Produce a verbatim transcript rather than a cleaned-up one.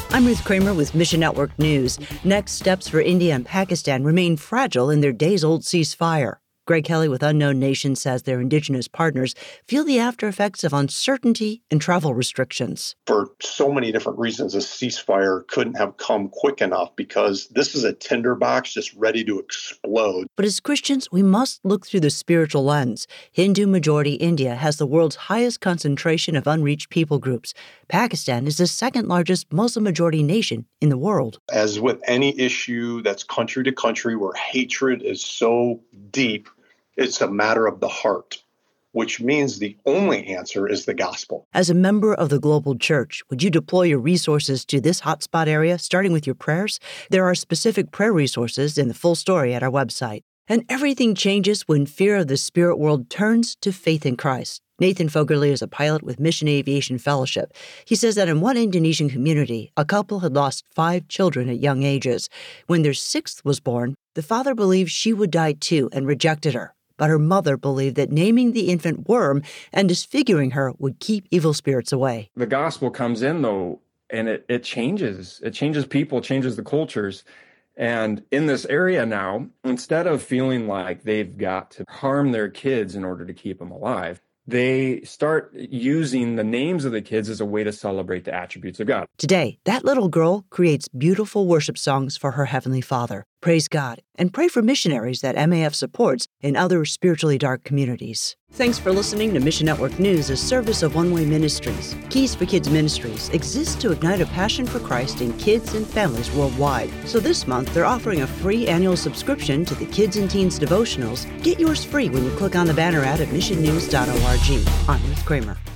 I'm Ruth Kramer with Mission Network News. Next steps for India and Pakistan remain fragile in their days-old ceasefire. Greg Kelly with Unknown Nation says their indigenous partners feel the after effects of uncertainty and travel restrictions. For so many different reasons, a ceasefire couldn't have come quick enough because this is a tinderbox just ready to explode. But as Christians, we must look through the spiritual lens. Hindu-majority India has the world's highest concentration of unreached people groups. Pakistan is the second largest Muslim-majority nation in the world. As with any issue that's country to country where hatred is so deep, it's a matter of the heart, which means the only answer is the gospel. As a member of the global church, would you deploy your resources to this hotspot area, starting with your prayers? There are specific prayer resources in the full story at our website. And everything changes when fear of the spirit world turns to faith in Christ. Nathan Fogerly is a pilot with Mission Aviation Fellowship. He says that in one Indonesian community, a couple had lost five children at young ages. When their sixth was born, the father believed she would die too and rejected her. But her mother believed that naming the infant Worm and disfiguring her would keep evil spirits away. The gospel comes in, though, and it, it changes. It changes people, changes the cultures. And in this area now, instead of feeling like they've got to harm their kids in order to keep them alive, they start using the names of the kids as a way to celebrate the attributes of God. Today, that little girl creates beautiful worship songs for her Heavenly Father. Praise God and pray for missionaries that M A F supports in other spiritually dark communities. Thanks for listening to Mission Network News, a service of One Way Ministries. Keys for Kids Ministries exists to ignite a passion for Christ in kids and families worldwide. So this month, they're offering a free annual subscription to the Kids and Teens devotionals. Get yours free when you click on the banner ad at mission news dot org. I'm Ruth Kramer.